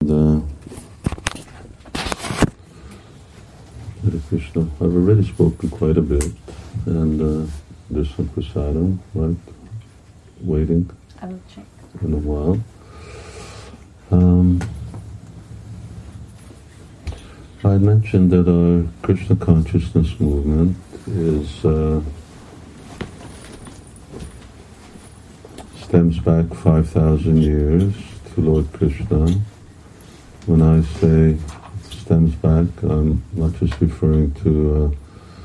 Hare Krishna. I've already spoken quite a bit, and there's some prasadam, right, waiting I will check in a while. I mentioned that our Krishna consciousness movement stems back 5,000 years to Lord Krishna. When I say stems back, I'm not just referring to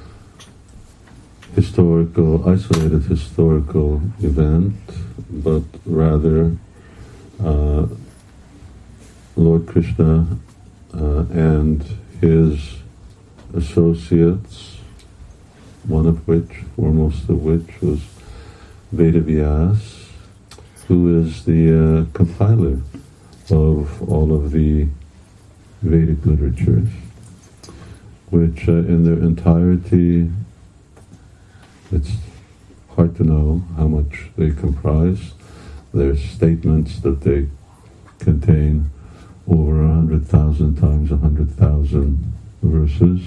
isolated historical event, but rather Lord Krishna and his associates, foremost of which was Vedavyas, who is the compiler of all of the Vedic literatures, which in their entirety, it's hard to know how much they comprise. There's statements that they contain over 100,000 times 100,000 verses,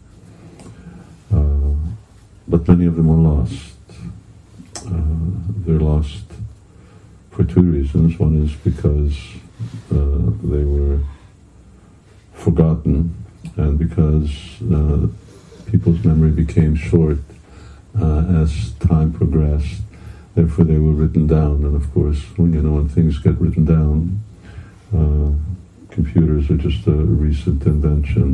but many of them are lost. They're lost for two reasons. One is because they were forgotten, and because people's memory became short as time progressed. Therefore they were written down, and of course when things get written down, computers are just a recent invention.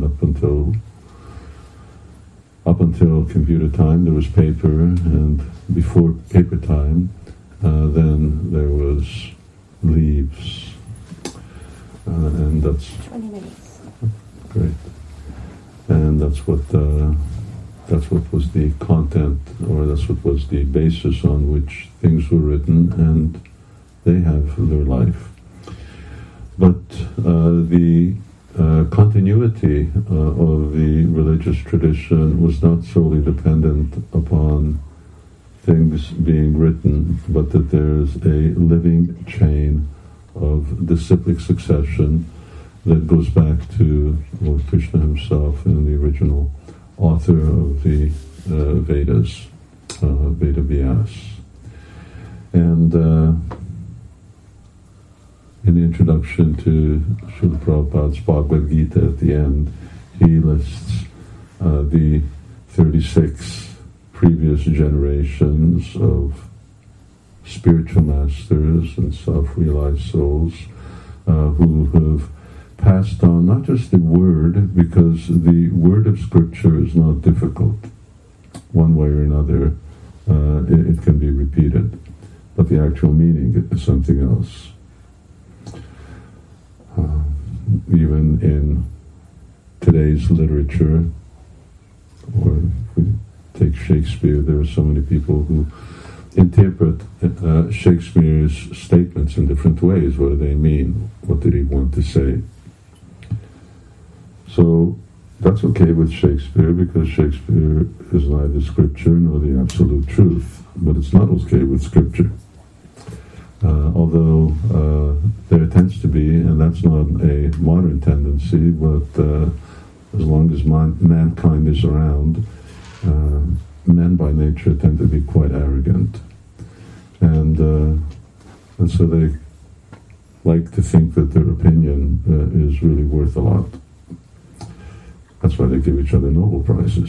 Up until computer time there was paper, and before paper time then there was leaves, and that's 20 minutes. Great. And that's what was the content, or that's what was the basis on which things were written, and they have their life. But the continuity of the religious tradition was not solely dependent upon things being written, but that there's a living chain of disciplic succession that goes back to Lord Krishna himself and the original author of the Vedas, Vedavyas. And in the introduction to Srila Prabhupada's Bhagavad Gita at the end, he lists the 36 previous generations of spiritual masters and self-realized souls who have passed on not just the word, because the word of scripture is not difficult. One way or another, it can be repeated, but the actual meaning is something else. Even in today's literature, or if we take Shakespeare, there are so many people who interpret Shakespeare's statements in different ways. What do they mean? What did he want to say? So that's okay with Shakespeare, because Shakespeare is neither scripture nor the absolute truth. But it's not okay with scripture. Although there tends to be, and that's not a modern tendency, but as long as mankind is around, men by nature tend to be quite arrogant. And so they like to think that their opinion is really worth a lot. That's why they give each other Nobel Prizes.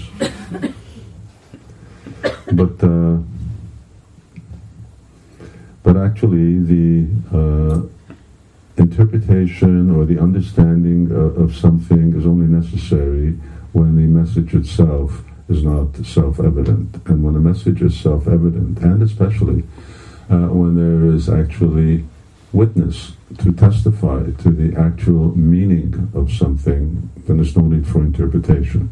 But actually the interpretation or the understanding of something is only necessary when the message itself is not self-evident. And when a message is self-evident, and especially when there is actually witness to testify to the actual meaning of something, then there's no need for interpretation.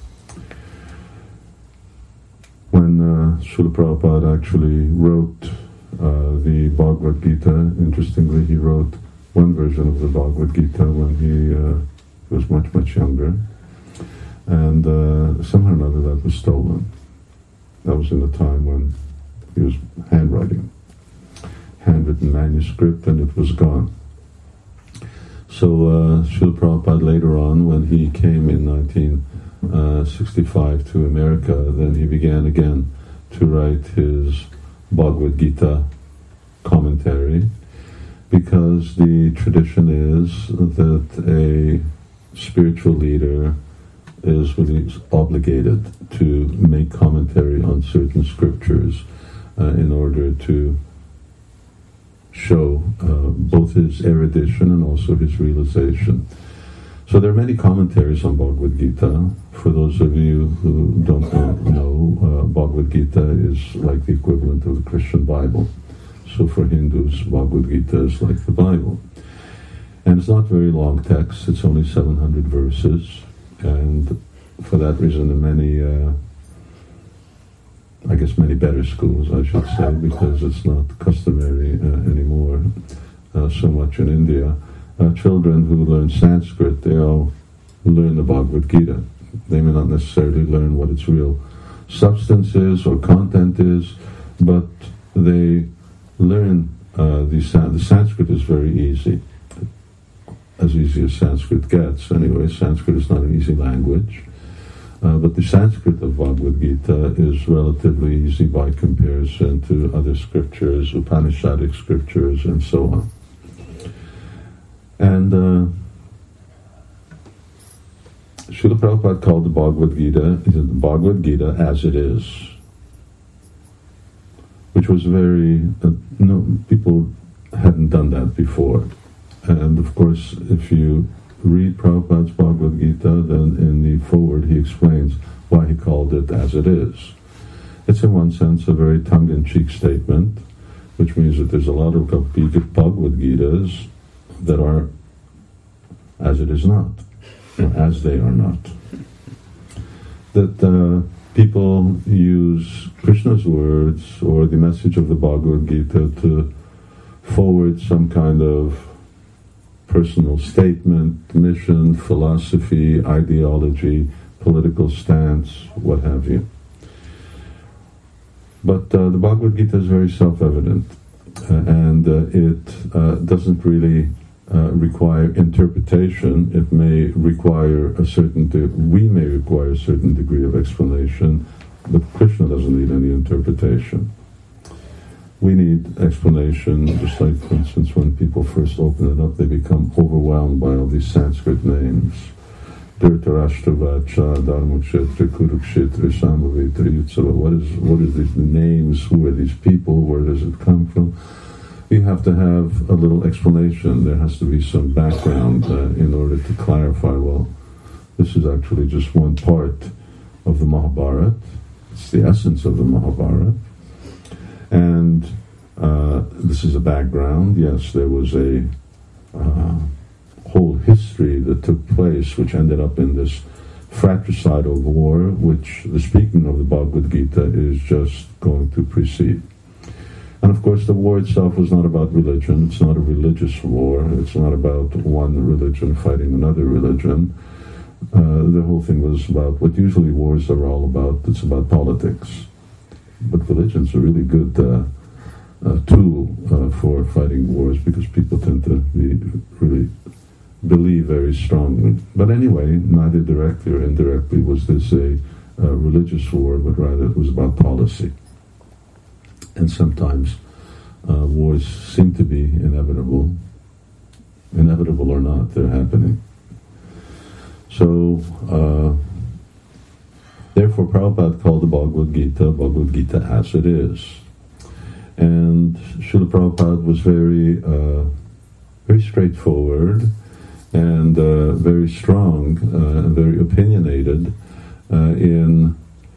When Srila Prabhupada actually wrote the Bhagavad Gita, interestingly, he wrote one version of the Bhagavad Gita when he was much, much younger, and somehow or another that was stolen. That was in the time when he was handwriting, handwritten manuscript, and it was gone. So Srila Prabhupada later on, when he came in 1965 to America, then he began again to write his Bhagavad Gita commentary, because the tradition is that a spiritual leader is really obligated to make commentary on certain scriptures in order to show both his erudition and also his realization. So there are many commentaries on Bhagavad Gita. For those of you who don't know, Bhagavad Gita is like the equivalent of the Christian Bible. So for Hindus, Bhagavad Gita is like the Bible. And it's not very long text, it's only 700 verses. And for that reason, in many, many better schools, I should say, because it's not customary anymore so much in India, children who learn Sanskrit, they all learn the Bhagavad Gita. They may not necessarily learn what its real substance is or content is, but they learn the Sanskrit is very easy, as easy as Sanskrit gets. Anyway, Sanskrit is not an easy language, but the Sanskrit of Bhagavad Gita is relatively easy by comparison to other scriptures, Upanishadic scriptures, and so on. And Srila Prabhupada called the Bhagavad Gita as it is, which was very, people hadn't done that before. And of course, if you read Prabhupada's Bhagavad Gita, then in the foreword he explains why he called it as it is. It's in one sense a very tongue-in-cheek statement, which means that there's a lot of Bhagavad Gitas that are as it is not, or as they are not. That people use Krishna's words or the message of the Bhagavad Gita to forward some kind of personal statement, mission, philosophy, ideology, political stance, what have you. But the Bhagavad Gita is very self-evident, and it doesn't really require interpretation. It may require we may require a certain degree of explanation, but Krishna doesn't need any interpretation. We need explanation, just like, for instance, when people first open it up, they become overwhelmed by all these Sanskrit names. Dhritarashtravacha, Dharmakshetra, Kurukshetra, Samaveta, Yutsava. What is these names? Who are these people? Where does it come from? You have to have a little explanation. There has to be some background in order to clarify, well, this is actually just one part of the Mahabharata. It's the essence of the Mahabharata. And this is a background. Yes, there was a whole history that took place which ended up in this fratricidal war, which the speaking of the Bhagavad Gita is just going to precede. And of course the war itself was not about religion. It's not a religious war. It's not about one religion fighting another religion. The whole thing was about what usually wars are all about. It's about politics. But religion's a really good tool for fighting wars, because people tend to really believe very strongly. But anyway, neither directly or indirectly was this a religious war, but rather it was about policy. And sometimes wars seem to be inevitable. Inevitable or not, they're happening. So, therefore, Prabhupada called the Bhagavad Gita as it is. And Srila Prabhupada was very straightforward and very strong and very opinionated in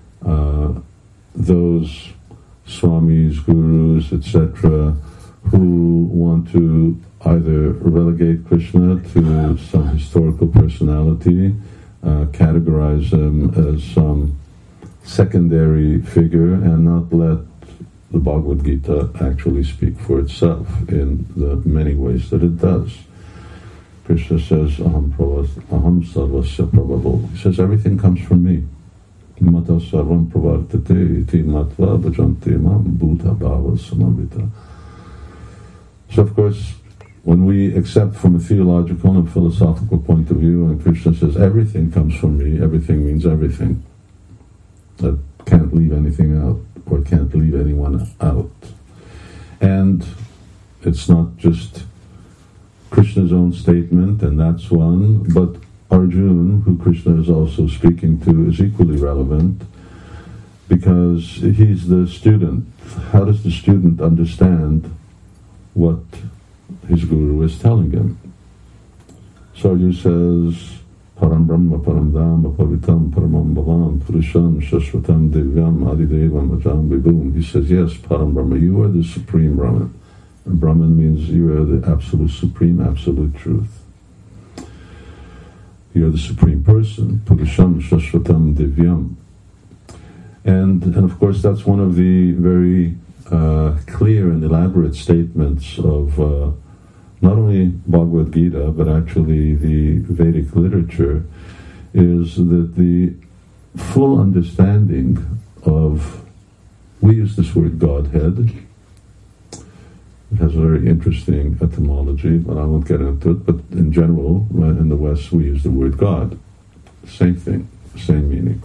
those swamis, gurus, etc., who want to either relegate Krishna to some historical personality, categorize him as some secondary figure, and not let the Bhagavad Gita actually speak for itself in the many ways that it does. Krishna says, Aham sarvasya prabhavo. He says, everything comes from me. Mata sarvam pravartate iti matva bhajante mam buddha bhava samavita. So of course, When we accept from a theological and philosophical point of view, and Krishna says everything comes from me, everything means everything. That can't leave anything out, or can't leave anyone out. And it's not just Krishna's own statement, and that's one, but Arjuna, who Krishna is also speaking to, is equally relevant, because he's the student. How does the student understand what his guru is telling him? So Arjuna says, Param Brahma, Param Dhamma, Pavitam, Paramam Bhavam, Purusham, Shashvatam, Devyam, Adidevam, Ajam, Vibhum. He says, yes, Param Brahma, you are the supreme Brahman. And Brahman means you are the absolute supreme, absolute truth. You are the supreme person, Purusham, Shashvatam, Devyam. And of course that's one of the very clear and elaborate statements of not only Bhagavad Gita, but actually the Vedic literature, is that the full understanding of, we use this word Godhead. It has a very interesting etymology, but I won't get into it. But in general, in the West, we use the word God. Same thing, same meaning.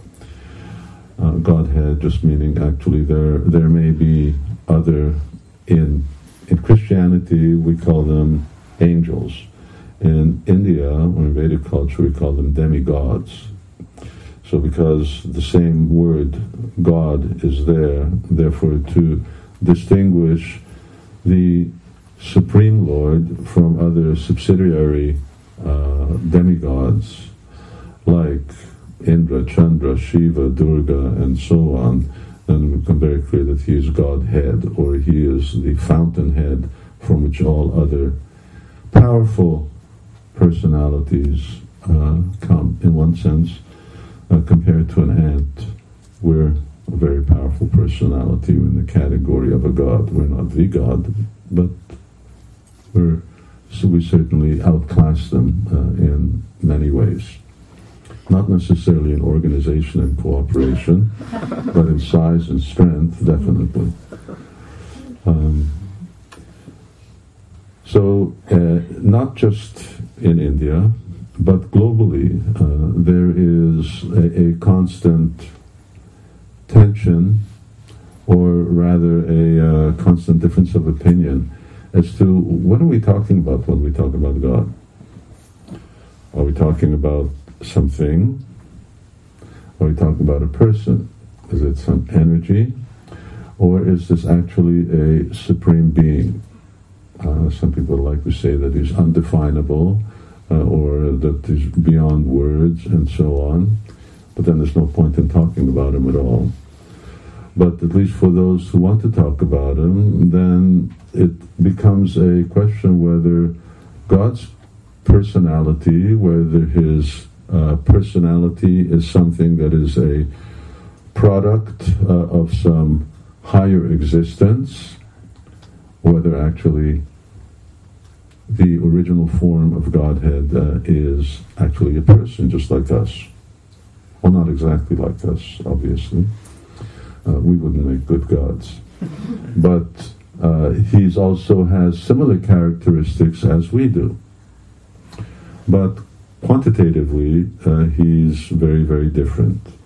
Godhead just meaning actually there may be other, in Christianity we call them angels. In India, or in Vedic culture, we call them demigods. So because the same word God is there, therefore to distinguish the Supreme Lord from other subsidiary demigods like Indra, Chandra, Shiva, Durga, and so on, then it becomes very clear that he is Godhead, or he is the fountainhead from which all other powerful personalities come. In one sense, compared to an ant, we're a very powerful personality in the category of a god. We're not the god, but we certainly outclass them in many ways. Not necessarily in organization and cooperation, but in size and strength, definitely. So, not just in India, but globally, there is a constant tension, or rather a constant difference of opinion as to what are we talking about when we talk about God. Are we talking about something? Are we talking about a person? Is it some energy? Or is this actually a supreme being? Some people like to say that he's undefinable, or that he's beyond words, and so on. But then there's no point in talking about him at all. But at least for those who want to talk about him, then it becomes a question whether God's personality, whether his personality is something that is a product of some higher existence, whether actually the original form of Godhead is actually a person just like us. Well, not exactly like us, obviously. We wouldn't make good gods. But he also has similar characteristics as we do. But quantitatively, he's very, very different.